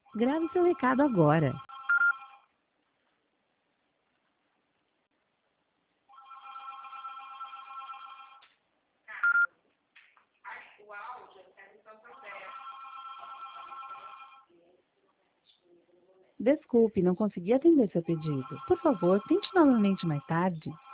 Grave seu recado agora. Desculpe, não consegui atender seu pedido. Por favor, tente novamente mais tarde.